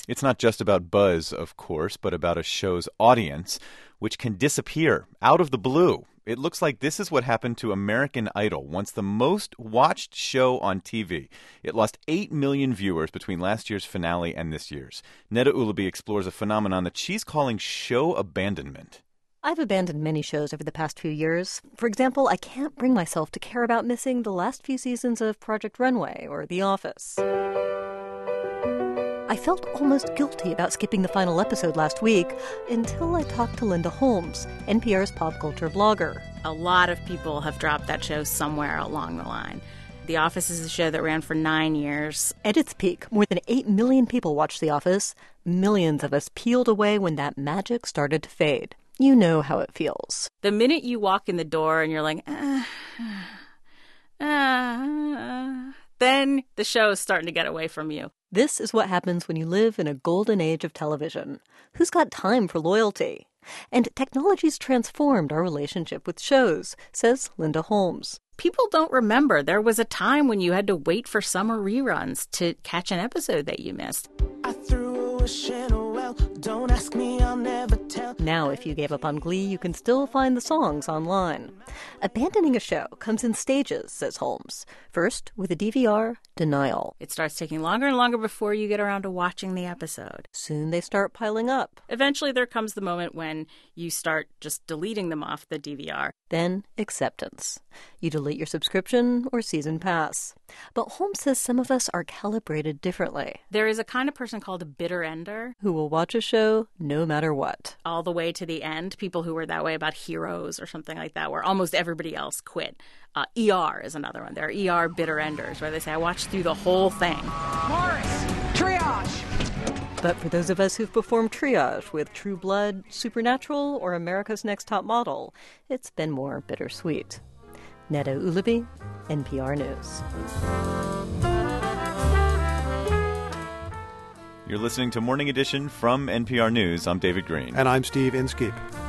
It's not just about buzz, of course, but about a show's audience, which can disappear out of the blue. It looks like this is what happened to American Idol, once the most watched show on TV. It lost 8 million viewers between last year's finale and this year's. Neda Ulaby explores a phenomenon that she's calling show abandonment. I've abandoned many shows over the past few years. For example, I can't bring myself to care about missing the last few seasons of Project Runway or The Office. I felt almost guilty about skipping the final episode last week until I talked to Linda Holmes, NPR's pop culture blogger. A lot of people have dropped that show somewhere along the line. The Office is a show that ran for 9 years. At its peak, more than 8 million people watched The Office. Millions of us peeled away when that magic started to fade. You know how it feels. The minute you walk in the door and you're like, then the show is starting to get away from you. This is what happens when you live in a golden age of television. Who's got time for loyalty? And technology's transformed our relationship with shows, says Linda Holmes. People don't remember there was a time when you had to wait for summer reruns to catch an episode that you missed. I threw a wish in a well. Don't ask me, I'll never tell. Now, if you gave up on Glee, you can still find the songs online. Abandoning a show comes in stages, says Holmes. First, with a DVR, denial. It starts taking longer and longer before you get around to watching the episode. Soon they start piling up. Eventually, there comes the moment when you start just deleting them off the DVR. Then, acceptance. You delete your subscription or season pass. But Holmes says some of us are calibrated differently. There is a kind of person called a bitter ender. Who will watch a show no matter what. All the way to the end. People who were that way about Heroes or something like that, where almost everybody else quit. ER is another one. There are ER bitter enders, where they say, I watched through the whole thing. Morris, triage! But for those of us who've performed triage with True Blood, Supernatural, or America's Next Top Model, it's been more bittersweet. Neda Ulaby, NPR News. You're listening to Morning Edition from NPR News. I'm David Green. And I'm Steve Inskeep.